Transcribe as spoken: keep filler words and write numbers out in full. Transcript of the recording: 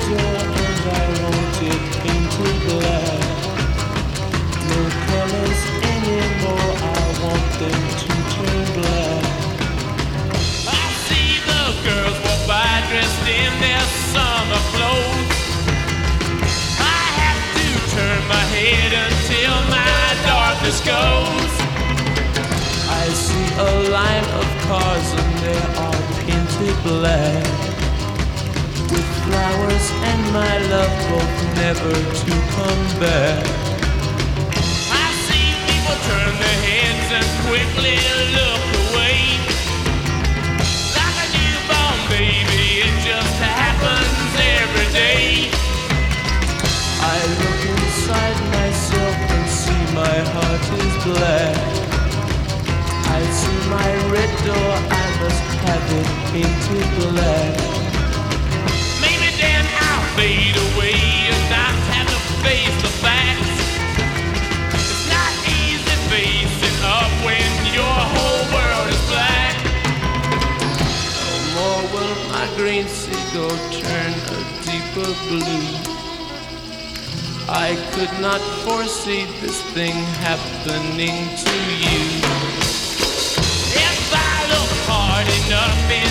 razor and I wrote it into black. No colors anymore, I want them to turn black. I see the girls walk by dressed in their summer clothes. I have to turn my head until my darkness goes. I see a line of cars and they are painted black, with flowers and my love both never to come back. I see people turn their heads and quickly look away. Like a newborn baby, it just happens every day. I look inside myself and see my heart is black. I see my red door, I must have it painted black. Maybe then I'll fade away and not have to face the facts. It's not easy facing up when your whole world is black. No more will my green seagull turn a deeper blue. I could not foresee this thing happening to you. If I look hard enough in